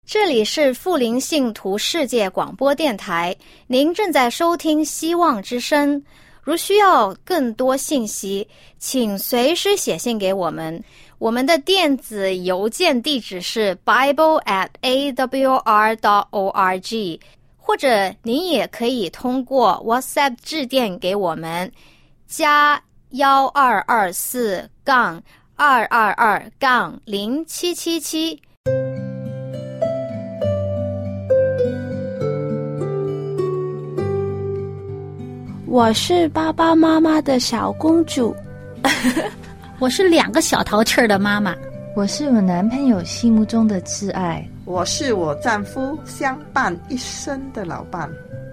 这里是富林信徒世界广播电台，您正在收听希望之声。如需要更多信息，请随时写信给我们。我们的电子邮件地址是 bible@awr.org， 或者您也可以通过 WhatsApp 致电给我们，加1224-222-0777。 我是爸爸妈妈的小公主。 我是2个小淘气儿的妈妈。 我是我男朋友心目中的挚爱。 我是我丈夫相伴一生的老伴。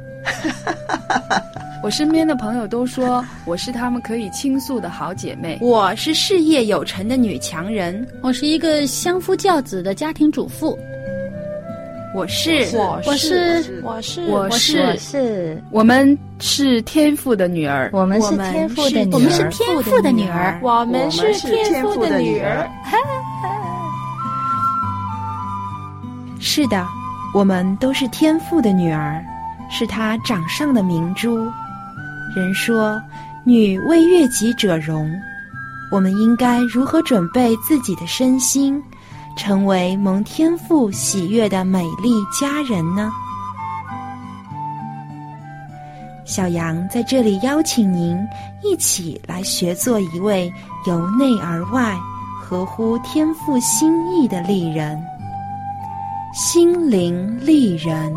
我身边的朋友都说我是他们可以倾诉的好姐妹。 我是事业有成的女强人。 我是一个相夫教子的家庭主妇。 我是我们是天父的女儿。 我们是天父的女儿。 我们是天父的女儿。 我们是天父的女儿。 是的，我们都是天父的女儿，是他掌上的明珠。人说女为悦己者容，我们应该如何准备自己的身心，成为蒙天父喜悦的美丽佳人呢？小杨在这里邀请您一起来学做一位由内而外合乎天父心意的丽人，心灵丽人。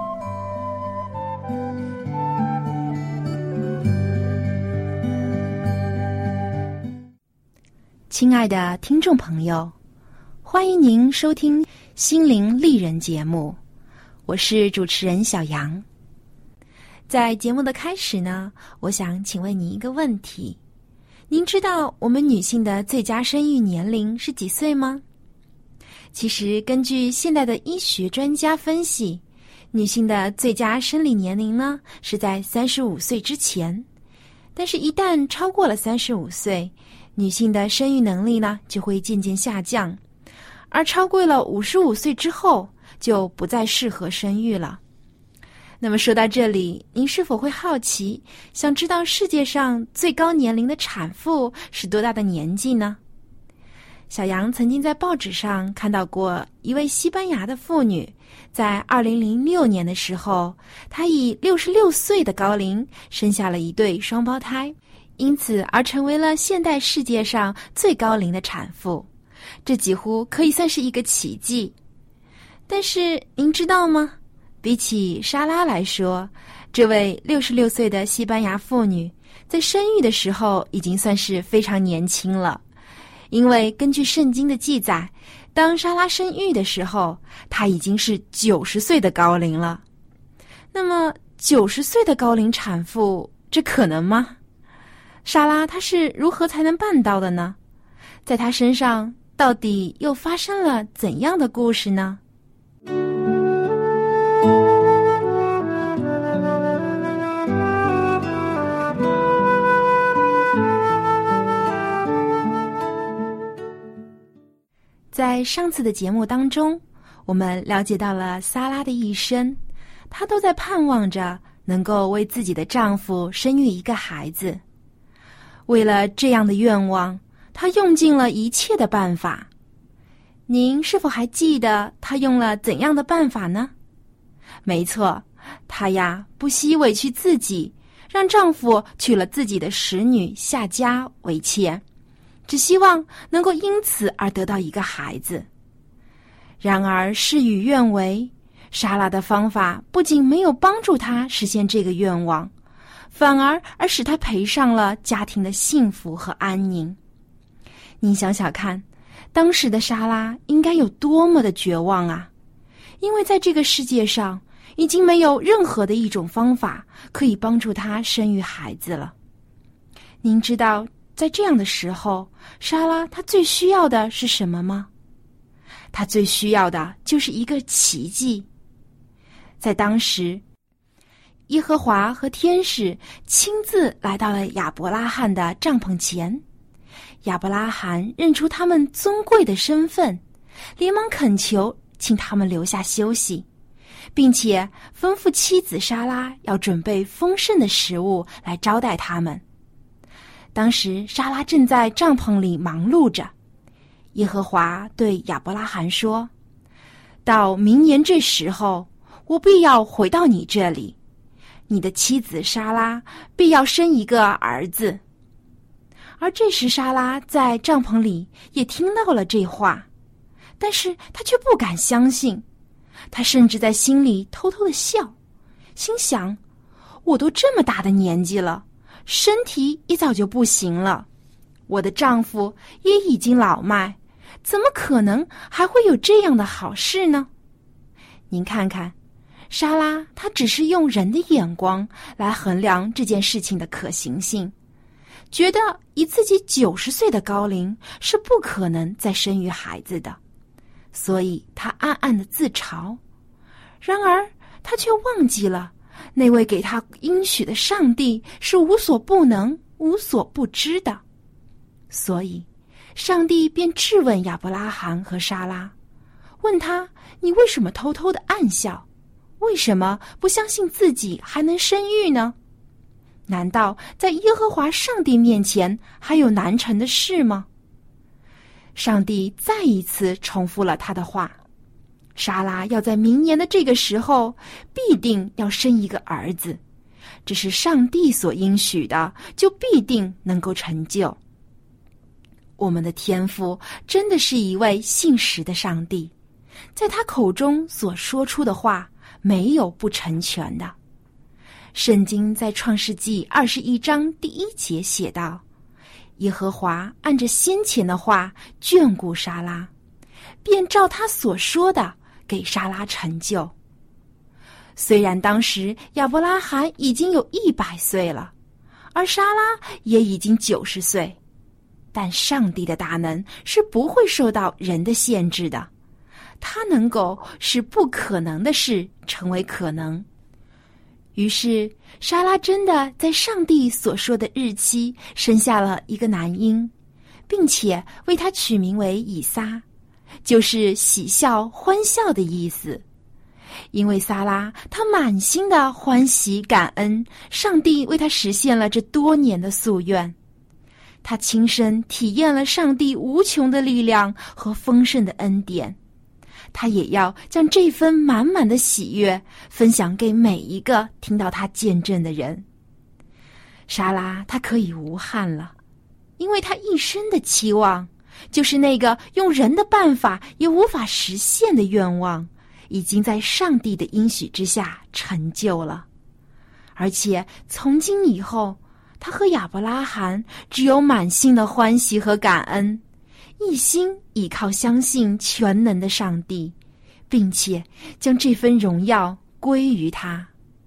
亲爱的听众朋友，欢迎您收听心灵丽人节目，我是主持人小杨。在节目的开始呢，我想请问你一个问题，您知道我们女性的最佳生育年龄是几岁吗？其实根据现代的医学专家分析，女性的最佳生理年龄呢是在35岁之前，但是一旦超过了35岁，女性的生育能力呢就会渐渐下降，而超过了55岁之后就不再适合生育了。那么说到这里，您是否会好奇，想知道世界上最高年龄的产妇是多大的年纪呢？小杨曾经在报纸上看到过一位西班牙的妇女，在2006年的时候，她以66岁的高龄生下了一对双胞胎，因此而成为了现代世界上最高龄的产妇，这几乎可以算是一个奇迹。但是您知道吗？比起莎拉来说，这位66岁的西班牙妇女在生育的时候已经算是非常年轻了，因为根据圣经的记载，当莎拉生育的时候，她已经是90岁的高龄了。那么90岁的高龄产妇，这可能吗？莎拉她是如何才能办到的呢？在她身上到底又发生了怎样的故事呢？在上次的节目当中，我们了解到了撒拉的一生，她都在盼望着能够为自己的丈夫生育一个孩子。为了这样的愿望，她用尽了一切的办法。您是否还记得她用了怎样的办法呢？没错，她呀不惜委屈自己，让丈夫娶了自己的使女夏家为妾，只希望能够因此而得到一个孩子。然而事与愿违，莎拉的方法不仅没有帮助她实现这个愿望，反而使她赔上了家庭的幸福和安宁。您想想看，当时的莎拉应该有多么的绝望啊！因为在这个世界上已经没有任何的一种方法可以帮助她生育孩子了。您知道在这样的时候，莎拉她最需要的是什么吗？她最需要的就是一个奇迹。在当时，耶和华和天使亲自来到了亚伯拉罕的帐篷前，亚伯拉罕认出他们尊贵的身份，连忙恳求请他们留下休息，并且吩咐妻子莎拉要准备丰盛的食物来招待他们。当时莎拉正在帐篷里忙碌着，耶和华对亚伯拉罕说：到明年这时候，我必要回到你这里，你的妻子莎拉必要生一个儿子。而这时莎拉在帐篷里也听到了这话，但是她却不敢相信，她甚至在心里偷偷的笑，心想：我都这么大的年纪了，身体也早就不行了，我的丈夫也已经老迈，怎么可能还会有这样的好事呢？您看看，莎拉她只是用人的眼光来衡量这件事情的可行性，觉得以自己90岁的高龄是不可能再生育孩子的，所以她暗暗的自嘲。然而她却忘记了，那位给她应许的上帝是无所不能、无所不知的。所以上帝便质问亚伯拉罕和莎拉，问他：你为什么偷偷的暗笑？为什么不相信自己还能生育呢？难道在耶和华上帝面前还有难成的事吗？上帝再一次重复了他的话，莎拉要在明年的这个时候必定要生一个儿子，这是上帝所应许的，就必定能够成就。我们的天父真的是一位信实的上帝，在他口中所说出的话没有不成全的。圣经在创世纪21章第1节写道：耶和华按着先前的话眷顾莎拉，便照他所说的给莎拉成就。虽然当时亚伯拉罕已经有100岁了，而莎拉也已经90岁，但上帝的大能是不会受到人的限制的，他能够使不可能的事成为可能。于是莎拉真的在上帝所说的日期生下了一个男婴，并且为他取名为以撒，就是喜笑欢笑的意思。因为撒拉她满心的欢喜感恩上帝为她实现了这多年的夙愿，她亲身体验了上帝无穷的力量和丰盛的恩典，她也要将这份满满的喜悦分享给每一个听到她见证的人。莎拉她可以无憾了，因为她一生的期望就是那个用人的办法也无法实现的愿望，已经在上帝的应许之下成就了。而且从今以后，他和亚伯拉罕只有满心的欢喜和感恩，一心倚靠相信全能的上帝，并且将这份荣耀归于他。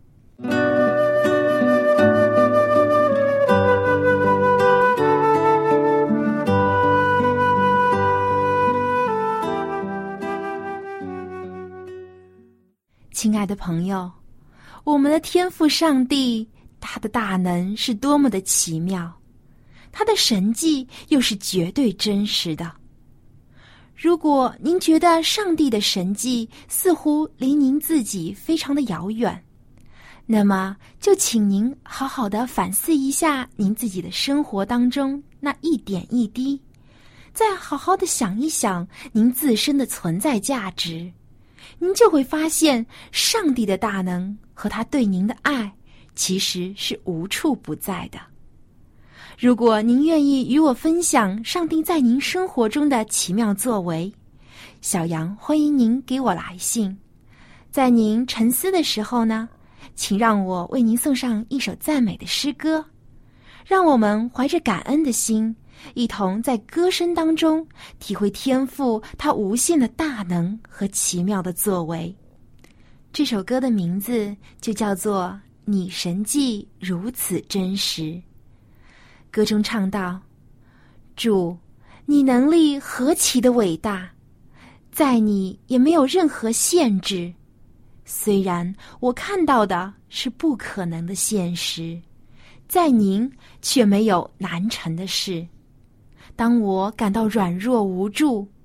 亲爱的朋友，我们的天父上帝，他的大能是多么的奇妙，他的神迹又是绝对真实的。如果您觉得上帝的神迹似乎离您自己非常的遥远，那么就请您好好的反思一下您自己的生活当中那一点一滴，再好好的想一想您自身的存在价值，您就会发现上帝的大能和他对您的爱其实是无处不在的。如果您愿意与我分享上帝在您生活中的奇妙作为，小杨欢迎您给我来信。在您沉思的时候呢，请让我为您送上一首赞美的诗歌，让我们怀着感恩的心，一同在歌声当中体会天父他无限的大能和奇妙的作为。这首歌的名字就叫做你神迹如此真实。歌中唱道：主，你能力何其的伟大，在你也没有任何限制，虽然我看到的是不可能的现实，在您却没有难成的事。当我感到软弱无助，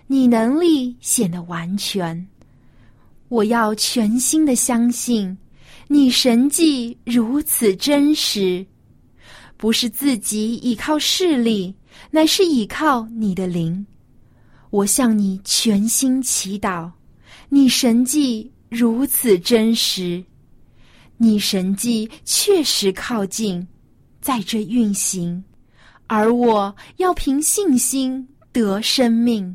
你能力显得完全。我要全心的相信，你神迹如此真实，不是自己倚靠势力，乃是倚靠你的灵。我向你全心祈祷，你神迹如此真实，你神迹确实靠近，在这运行，而我要凭信心得生命。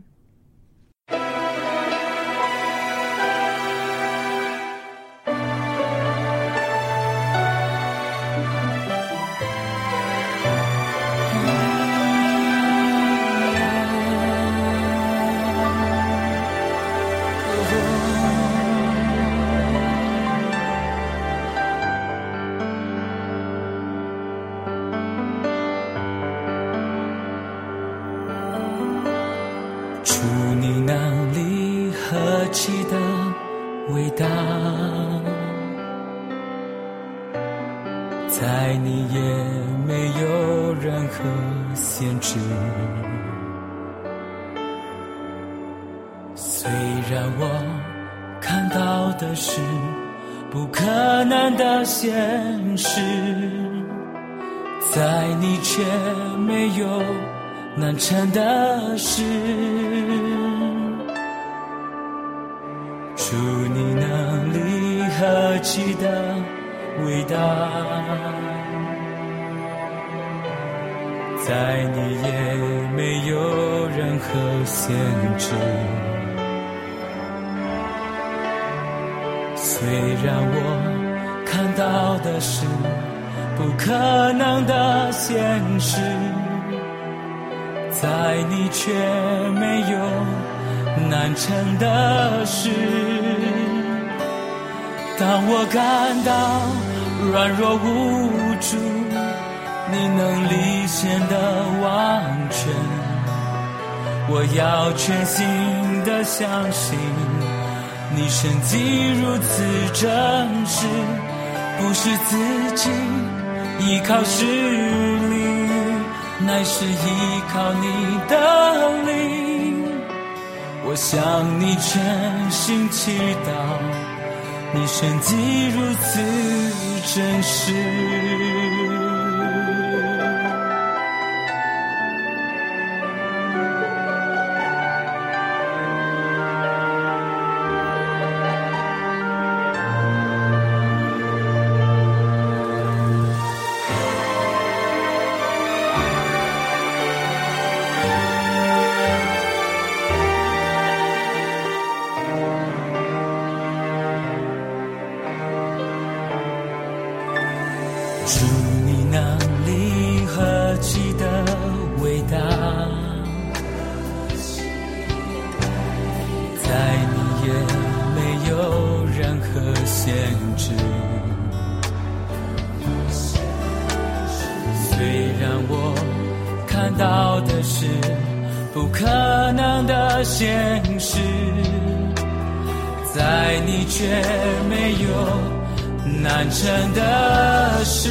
在你也没有任何限制，虽然我看到的是不可能的现实，在你却没有难成的事。主你能力何其的伟大，在你也没有任何限制。虽然我看到的是不可能的现实，在你却没有难成的事。当我感到软弱无助，你能力显得完全，我要全心的相信，你神迹如此真实，不是自己依靠势力，乃是依靠你的灵。我向你全心祈祷，你神迹如此真实。主你能力何其的伟大，在你也没有任何限制。虽然我看到的是不可能的现实，在你却没有难成的事。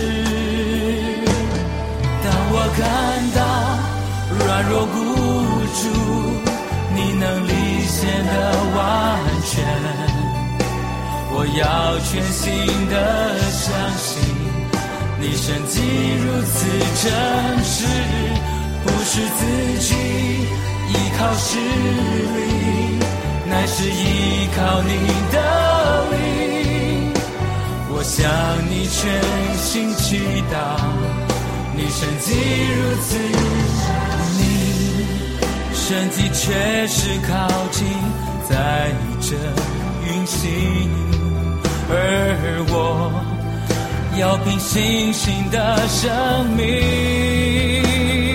当我感到软弱无助，你能力显得完全，我要全心的相信，你神迹如此真实，不是自己依靠势力，乃是依靠你的灵。我向你全心祈祷，你神迹如此，你神迹确实靠近，在这运行，而我要凭信心的生命。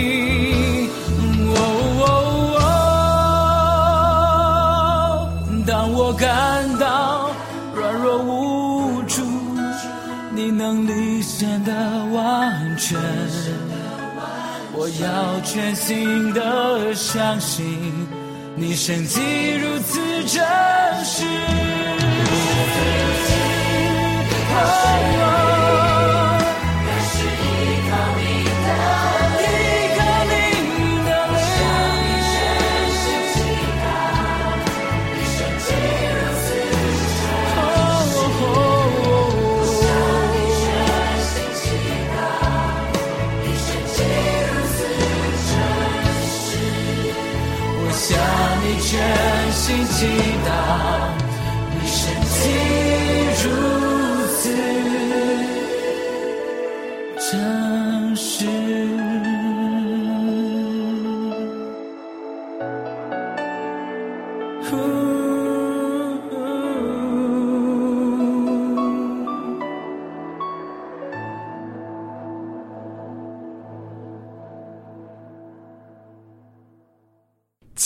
当我感到软弱无助，你能力显得完全，我要全心的相信，你神迹如此真实。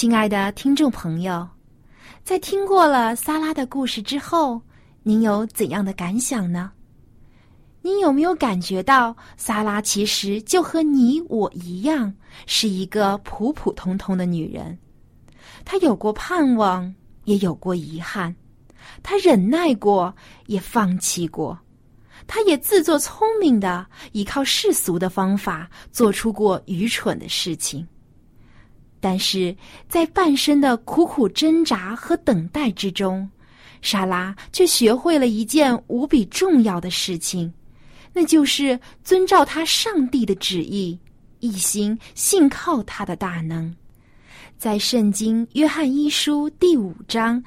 亲爱的听众朋友，在听过了撒拉的故事之后，您有怎样的感想呢？您有没有感觉到撒拉其实就和你我一样，是一个普普通通的女人？她有过盼望，也有过遗憾，她忍耐过，也放弃过，她也自作聪明的依靠世俗的方法做出过愚蠢的事情。但是在半生的苦苦挣扎和等待之中，莎拉却学会了一件无比重要的事情，那就是遵照他上帝的旨意，一心信靠他的大能。在圣经约翰一书第5章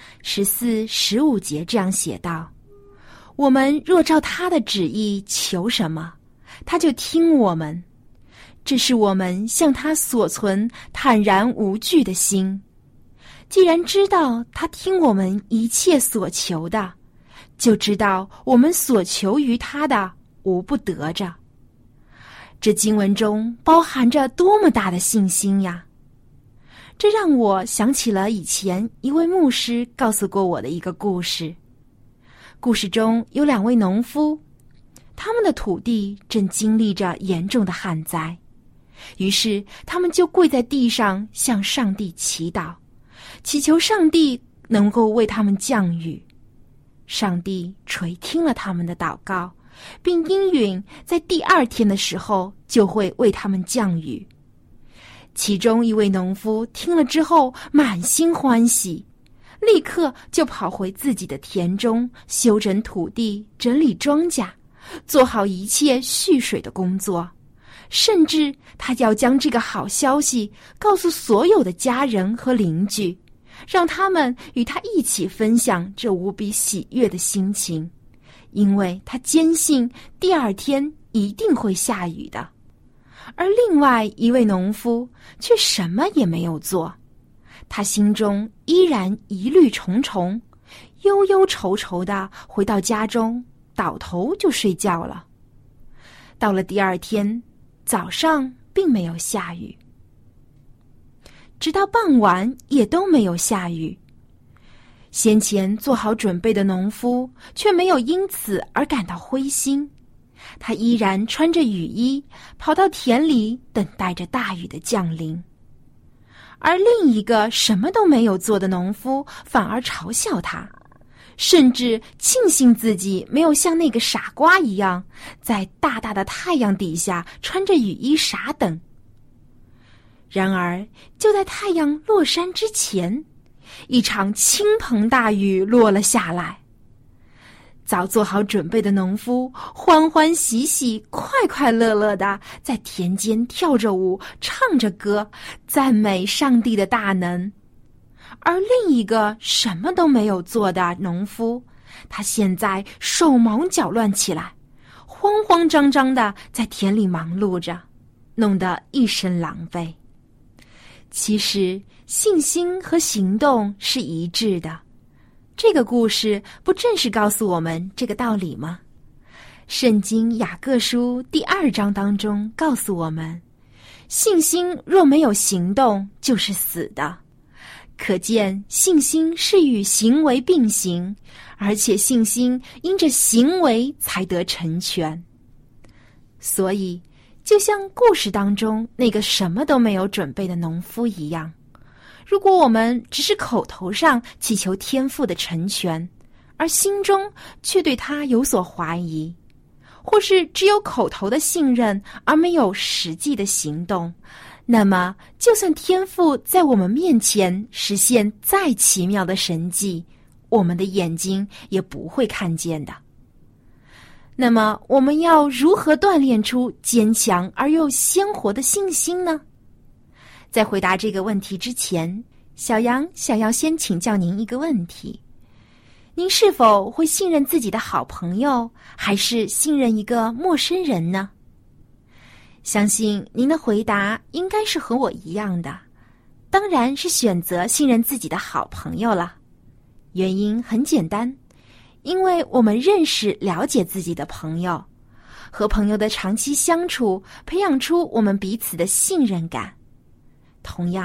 14、15节这样写道：我们若照他的旨意求什么，他就听我们。这是我们向他所存坦然无惧的心。既然知道他听我们一切所求的，就知道我们所求于他的无不得着。这经文中包含着多么大的信心呀！这让我想起了以前一位牧师告诉过我的一个故事。故事中有2位农夫，他们的土地正经历着严重的旱灾，于是他们就跪在地上向上帝祈祷，祈求上帝能够为他们降雨。上帝垂听了他们的祷告，并应允在第2天的时候就会为他们降雨。其中一位农夫听了之后满心欢喜，立刻就跑回自己的田中，修整土地，整理庄稼，做好一切蓄水的工作，甚至他要将这个好消息告诉所有的家人和邻居，让他们与他一起分享这无比喜悦的心情，因为他坚信第2天一定会下雨的。而另外一位农夫却什么也没有做，他心中依然疑虑重重，忧忧愁愁地回到家中，倒头就睡觉了。到了第2天早上并没有下雨，直到傍晚也都没有下雨。先前做好准备的农夫却没有因此而感到灰心，他依然穿着雨衣跑到田里等待着大雨的降临。而另一个什么都没有做的农夫反而嘲笑他，甚至庆幸自己没有像那个傻瓜一样在大大的太阳底下穿着雨衣傻等。然而就在太阳落山之前，一场倾盆大雨落了下来。早做好准备的农夫欢欢喜喜、快快乐乐地在田间跳着舞，唱着歌，赞美上帝的大能。而另一个什么都没有做的农夫，他现在手忙脚乱起来，慌慌张张地在田里忙碌着，弄得一身狼狈。其实信心和行动是一致的，这个故事不正是告诉我们这个道理吗？圣经雅各书第2章当中告诉我们，信心若没有行动就是死的。可见信心是与行为并行，而且信心因着行为才得成全。所以就像故事当中那个什么都没有准备的农夫一样，如果我们只是口头上祈求天父的成全，而心中却对他有所怀疑，或是只有口头的信任而没有实际的行动，那么就算天父在我们面前实现再奇妙的神迹，我们的眼睛也不会看见的。那么我们要如何锻炼出坚强而又鲜活的信心呢？在回答这个问题之前，小杨想要先请教您一个问题：您是否会信任自己的好朋友，还是信任一个陌生人呢？相信您的回答应该是和我一样的，当然是选择信任自己的好朋友了。原因很简单，因为我们认识了解自己的朋友，和朋友的长期相处培养出我们彼此的信任感。同样，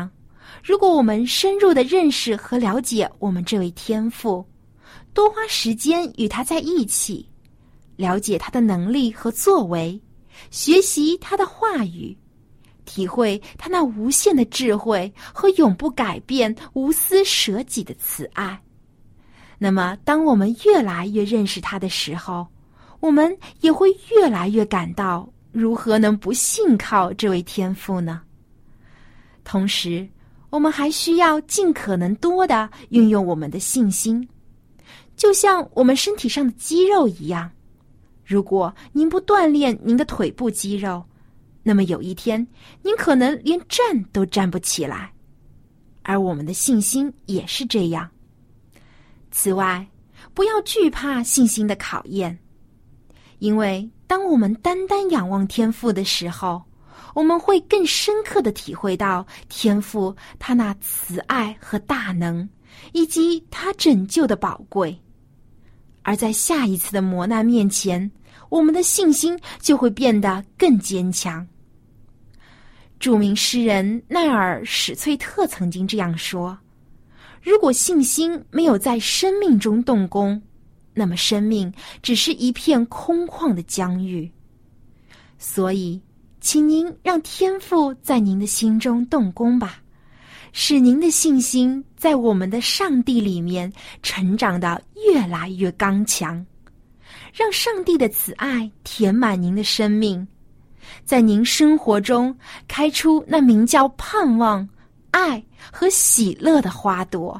如果我们深入的认识和了解我们这位天父，多花时间与他在一起，了解他的能力和作为，学习他的话语，体会他那无限的智慧和永不改变、无私舍己的慈爱，那么当我们越来越认识他的时候，我们也会越来越感到如何能不信靠这位天父呢？同时，我们还需要尽可能多地运用我们的信心，就像我们身体上的肌肉一样。如果您不锻炼您的腿部肌肉，那么有一天您可能连站都站不起来。而我们的信心也是这样。此外，不要惧怕信心的考验，因为当我们单单仰望天父的时候，我们会更深刻地体会到天父他那慈爱和大能，以及他拯救的宝贵。而在下一次的磨难面前，我们的信心就会变得更坚强。著名诗人奈尔·史翠特曾经这样说：如果信心没有在生命中动工，那么生命只是一片空旷的疆域。所以请您让天父在您的心中动工吧，使您的信心在我们的上帝里面成长得越来越刚强，让上帝的慈爱填满您的生命，在您生活中开出那名叫盼望、爱和喜乐的花朵。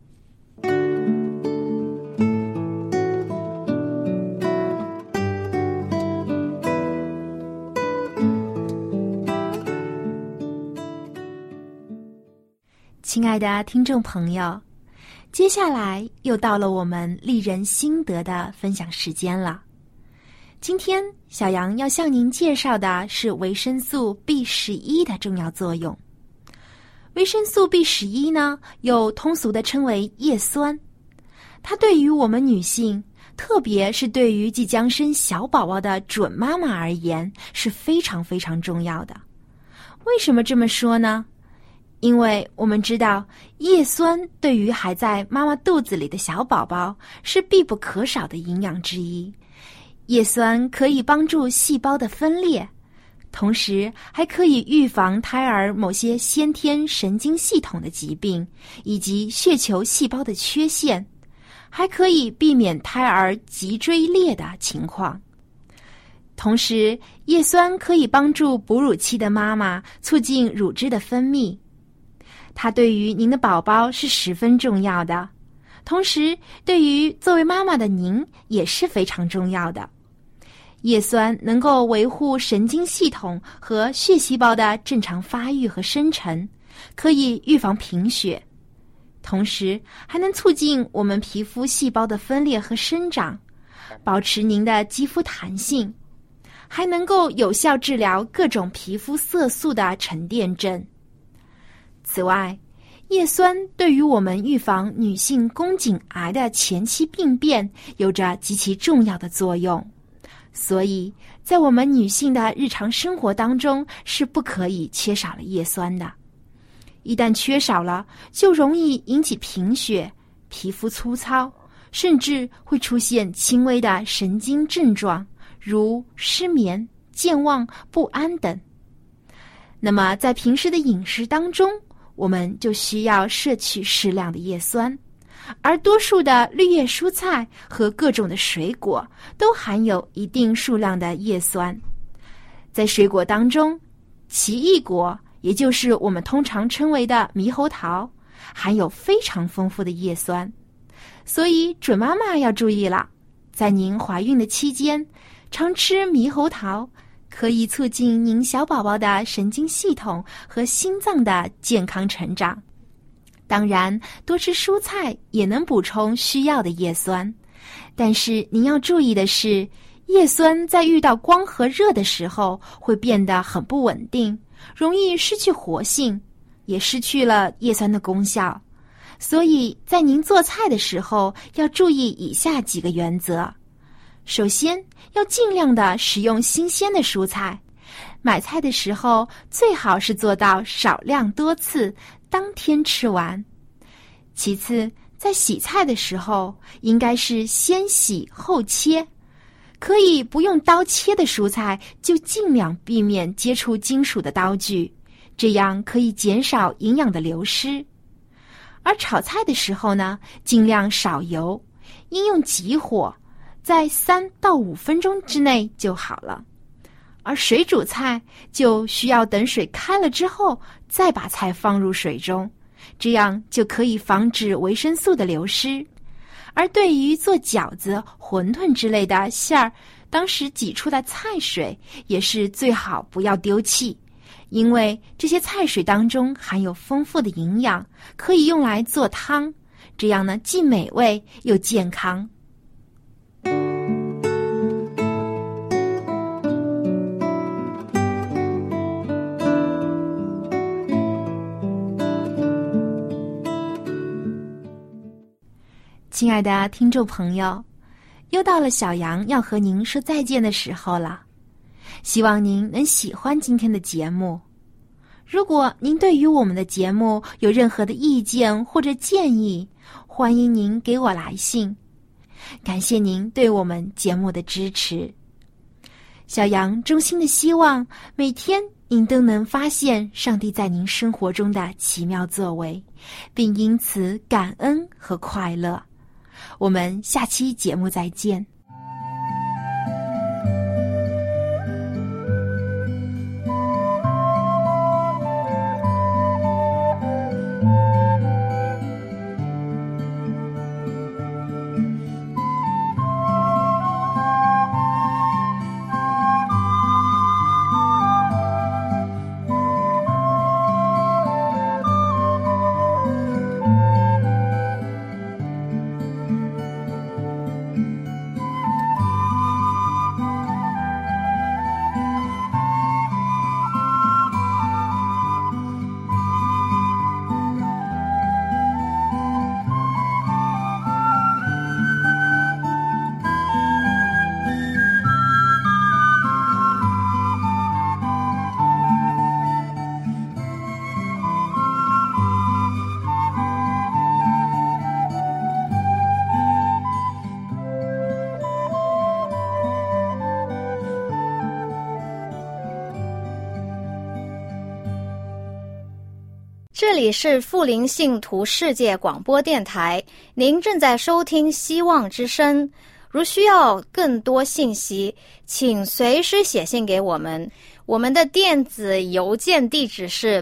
亲爱的听众朋友，接下来又到了我们丽人心得的分享时间了。今天小杨要向您介绍的是维生素 B11 的重要作用。维生素 B11 呢，又通俗地称为叶酸，它对于我们女性，特别是对于即将生小宝宝的准妈妈而言，是非常非常重要的。为什么这么说呢？因为我们知道叶酸对于还在妈妈肚子里的小宝宝是必不可少的营养之一。叶酸可以帮助细胞的分裂，同时还可以预防胎儿某些先天神经系统的疾病以及血球细胞的缺陷，还可以避免胎儿脊椎裂的情况。同时，叶酸可以帮助哺乳期的妈妈促进乳汁的分泌，它对于您的宝宝是十分重要的，同时对于作为妈妈的您也是非常重要的。叶酸能够维护神经系统和血细胞的正常发育和生成，可以预防贫血，同时还能促进我们皮肤细胞的分裂和生长，保持您的肌肤弹性，还能够有效治疗各种皮肤色素的沉淀症。此外，叶酸对于我们预防女性宫颈癌的前期病变有着极其重要的作用，所以在我们女性的日常生活当中是不可以缺少了叶酸的。一旦缺少了，就容易引起贫血、皮肤粗糙，甚至会出现轻微的神经症状，如失眠、健忘、不安等。那么在平时的饮食当中，我们就需要摄取适量的叶酸，而多数的绿叶蔬菜和各种的水果都含有一定数量的叶酸。在水果当中，奇异果，也就是我们通常称为的猕猴桃，含有非常丰富的叶酸。所以准妈妈要注意了，在您怀孕的期间，常吃猕猴桃可以促进您小宝宝的神经系统和心脏的健康成长。当然，多吃蔬菜也能补充需要的叶酸，但是您要注意的是，叶酸在遇到光和热的时候会变得很不稳定，容易失去活性，也失去了叶酸的功效。所以在您做菜的时候要注意以下几个原则。首先，要尽量的使用新鲜的蔬菜，买菜的时候最好是做到少量多次， 当天吃完。其次，在洗菜的时候，应该是先洗后切。可以不用刀切的蔬菜，就尽量避免接触金属的刀具，这样可以减少营养的流失。而炒菜的时候呢，尽量少油，应用急火，在3到5分钟之内就好了。而水煮菜就需要等水开了之后，再把菜放入水中，这样就可以防止维生素的流失。而对于做饺子、馄饨之类的馅儿，当时挤出的菜水也是最好不要丢弃，因为这些菜水当中含有丰富的营养，可以用来做汤，这样呢既美味又健康。亲爱的听众朋友，又到了小羊要和您说再见的时候了。希望您能喜欢今天的节目。如果您对于我们的节目有任何的意见或者建议，欢迎您给我来信。感谢您对我们节目的支持。小羊衷心的希望每天您都能发现上帝在您生活中的奇妙作为，并因此感恩和快乐。我们下期节目再见。 这里是富林信徒世界广播电台，您正在收听希望之声。如需要更多信息，请随时写信给我们。我们的电子邮件地址是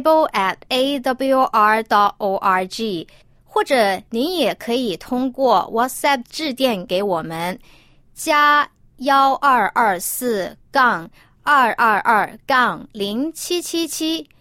bible@awr.org， 或者您也可以通过 WhatsApp 致电给我们，加1224-222-0777